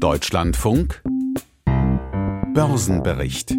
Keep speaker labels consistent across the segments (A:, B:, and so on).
A: Deutschlandfunk Börsenbericht.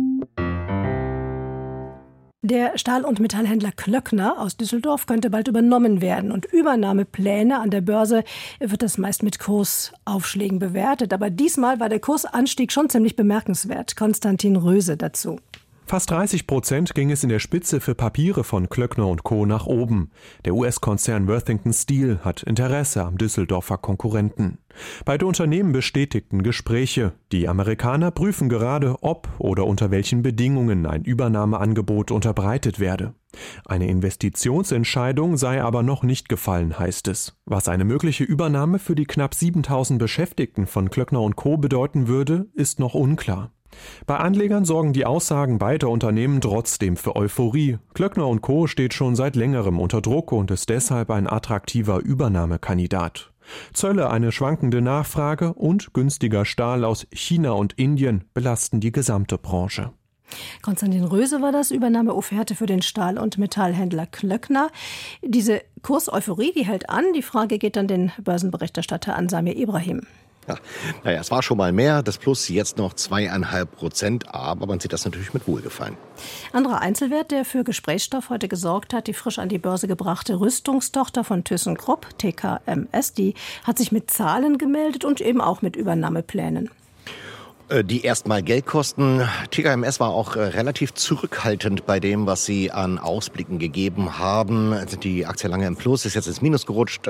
B: Der Stahl- und Metallhändler Klöckner aus Düsseldorf könnte bald übernommen werden. Und Übernahmepläne an der Börse wird das meist mit Kursaufschlägen bewertet. Aber diesmal war der Kursanstieg schon ziemlich bemerkenswert. Konstantin Röse dazu.
C: Fast 30% ging es in der Spitze für Papiere von Klöckner & Co. nach oben. Der US-Konzern Worthington Steel hat Interesse am Düsseldorfer Konkurrenten. Beide Unternehmen bestätigten Gespräche. Die Amerikaner prüfen gerade, ob oder unter welchen Bedingungen ein Übernahmeangebot unterbreitet werde. Eine Investitionsentscheidung sei aber noch nicht gefallen, heißt es. Was eine mögliche Übernahme für die knapp 7.000 Beschäftigten von Klöckner & Co. bedeuten würde, ist noch unklar. Bei Anlegern sorgen die Aussagen beider Unternehmen trotzdem für Euphorie. Klöckner & Co. steht schon seit längerem unter Druck und ist deshalb ein attraktiver Übernahmekandidat. Zölle, eine schwankende Nachfrage und günstiger Stahl aus China und Indien belasten die gesamte Branche.
B: Konstantin Röse war das, Übernahmeofferte für den Stahl- und Metallhändler Klöckner. Diese Kurseuphorie, die hält an. Die Frage geht an den Börsenberichterstatter an Samir Ibrahim.
D: Ja, es war schon mal mehr, das Plus jetzt noch 2,5%, aber man sieht das natürlich mit Wohlgefallen.
B: Anderer Einzelwert, der für Gesprächsstoff heute gesorgt hat, die frisch an die Börse gebrachte Rüstungstochter von ThyssenKrupp, TKMS, die hat sich mit Zahlen gemeldet und eben auch mit Übernahmeplänen.
D: Die erstmal Geld kosten. TKMS war auch relativ zurückhaltend bei dem, was sie an Ausblicken gegeben haben. Die Aktie lange im Plus, ist jetzt ins Minus gerutscht,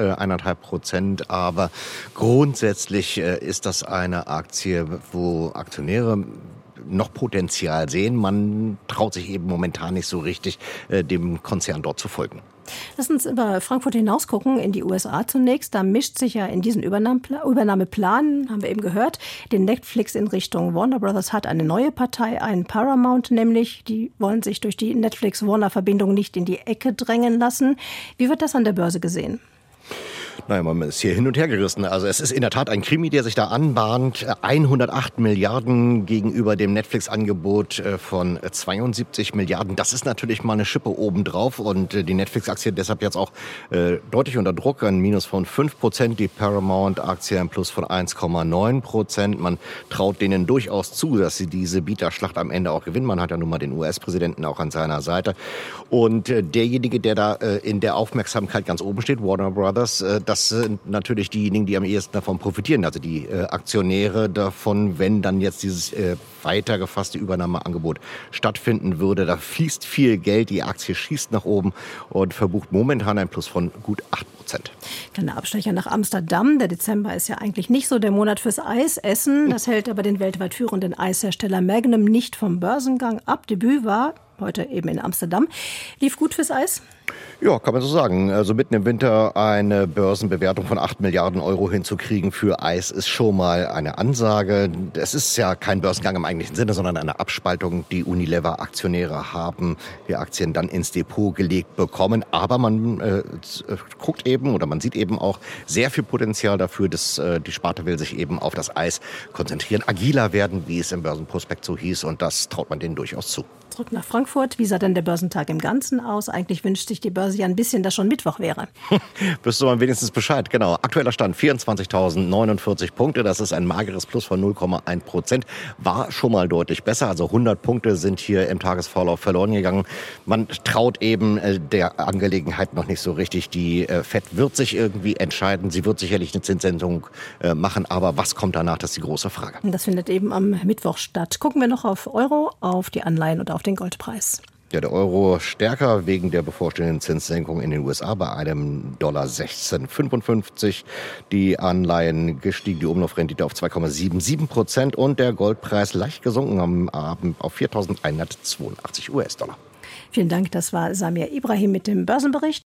D: 1,5%. Aber grundsätzlich ist das eine Aktie, wo Aktionäre noch Potenzial sehen. Man traut sich eben momentan nicht so richtig, dem Konzern dort zu folgen.
B: Lass uns über Frankfurt hinaus gucken, in die USA zunächst. Da mischt sich ja in diesen Übernahmeplan, haben wir eben gehört, den Netflix in Richtung Warner Brothers hat eine neue Partei ein, Paramount nämlich. Die wollen sich durch die Netflix-Warner-Verbindung nicht in die Ecke drängen lassen. Wie wird das an der Börse gesehen?
D: Naja, man ist hier hin und her gerissen. Also es ist in der Tat ein Krimi, der sich da anbahnt. 108 Milliarden gegenüber dem Netflix-Angebot von 72 Milliarden. Das ist natürlich mal eine Schippe obendrauf. Und die Netflix-Aktie deshalb jetzt auch deutlich unter Druck. Ein Minus von 5%. Die Paramount-Aktie ein Plus von 1,9%. Man traut denen durchaus zu, dass sie diese Bieterschlacht am Ende auch gewinnen. Man hat ja nun mal den US-Präsidenten auch an seiner Seite. Und derjenige, der da in der Aufmerksamkeit ganz oben steht, Warner Brothers, das sind natürlich diejenigen, die am ehesten davon profitieren, also die Aktionäre davon, wenn dann jetzt dieses weiter gefasste Übernahmeangebot stattfinden würde. Da fließt viel Geld, die Aktie schießt nach oben und verbucht momentan ein Plus von gut 8%.
B: Kleiner Abstecher nach Amsterdam. Der Dezember ist ja eigentlich nicht so der Monat fürs Eisessen. Das hält aber den weltweit führenden Eishersteller Magnum nicht vom Börsengang ab. Debüt war heute eben in Amsterdam. Lief gut fürs Eis?
D: Ja, kann man so sagen. Also mitten im Winter eine Börsenbewertung von 8 Milliarden Euro hinzukriegen für Eis ist schon mal eine Ansage. Es ist ja kein Börsengang im eigentlichen Sinne, sondern eine Abspaltung. Die Unilever-Aktionäre haben die Aktien dann ins Depot gelegt bekommen. Aber man guckt eben oder man sieht eben auch sehr viel Potenzial dafür, dass die Sparte will sich eben auf das Eis konzentrieren, agiler werden, wie es im Börsenprospekt so hieß. Und das traut man denen durchaus zu.
B: Zurück nach Frankfurt. Wie sah denn der Börsentag im Ganzen aus? Eigentlich wünscht sich die Börse ja ein bisschen, dass schon Mittwoch wäre.
D: Wüsste man wenigstens Bescheid. Genau. Aktueller Stand 24.049 Punkte. Das ist ein mageres Plus von 0,1%. War schon mal deutlich besser. Also 100 Punkte sind hier im Tagesvorlauf verloren gegangen. Man traut eben der Angelegenheit noch nicht so richtig. Die FED wird sich irgendwie entscheiden. Sie wird sicherlich eine Zinssenkung machen. Aber was kommt danach? Das ist die große Frage.
B: Das findet eben am Mittwoch statt. Gucken wir noch auf Euro, auf die Anleihen und auf den Goldpreis.
D: Ja, der Euro stärker wegen der bevorstehenden Zinssenkung in den USA bei einem $16,55. Die Anleihen gestiegen, die Umlaufrendite auf 2,77% und der Goldpreis leicht gesunken am Abend auf 4.182 US-Dollar.
B: Vielen Dank, das war Samir Ibrahim mit dem Börsenbericht.